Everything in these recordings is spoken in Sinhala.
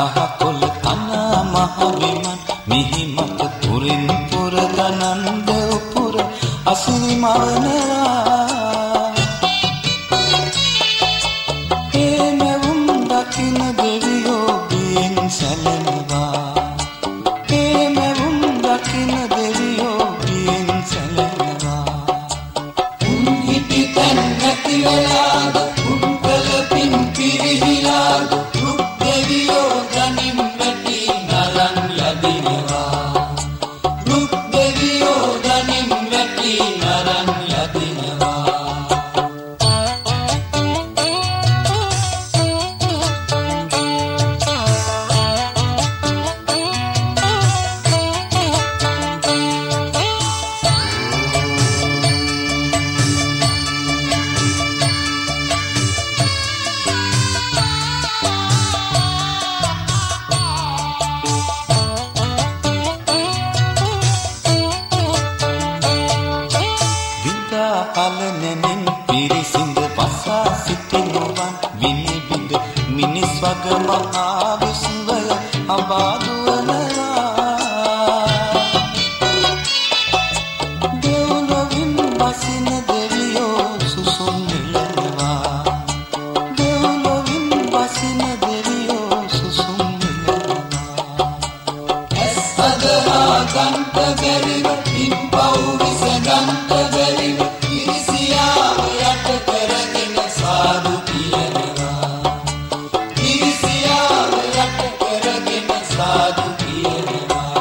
ගහකොළ කනා මහ විමන් මිහි මත පුරින් පුර ගනන්ද උපුර අසිරි මවනවා ඒ මැවුම් දකින දෙවියෝ බියෙන් සැලෙනවා ඒ මැවුම් දකින දෙවියෝ බියෙන් සැලෙනවා උන් හිටි තැන් නැති වෙලාද උන් කළ පින් පිරිහිලාද රුක් දෙවියෝ ගනින් වැටි නරන් යදිනවා රුක් දෙවියෝ ගනින් වැටි නරන් යදිනවා පලනෙමින් පිරිසිඳ පසා සිටිනුවන් විනිවිද මිනිස් වග මහා විශ්වය අබාදුවනවා දෙව්ලොවින් බසින දෙවියෝ සුසුම් නිලනවා දෙව්ලොවින් බසින දෙවියෝ සුසුම් නිලනවා ඇස් අදහා ගන්ට බැරිව පින් පව් විසගන්ට බැරිව ඉරිසියාව යට කරගෙන සාදු කියනවා ඉරිසියාව යට කරගෙන සාදු කියනවා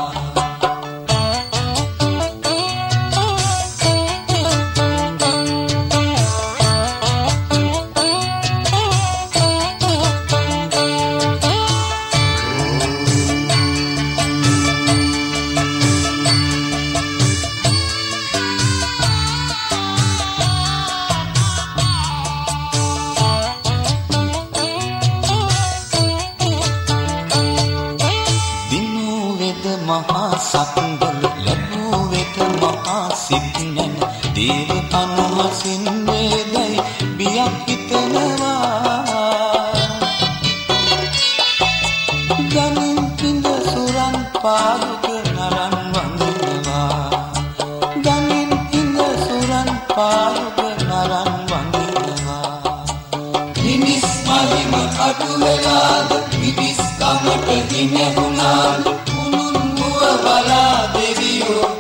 මහා සත්වල ලැබූ වෙත මහා සිත්නැන දේව අනුහසින් වේදයි බියක් හිතනවා ගමින් පිඳ සුරන් පාදුක නරන් වඳිනවා ගමින් පිඳ සුරන් පාදුක නරන් වඳිනවා මිනිස් මහිම අඩු වෙලාද මිනිස් කමට හිමැහුණාද බලා දෙවියෝ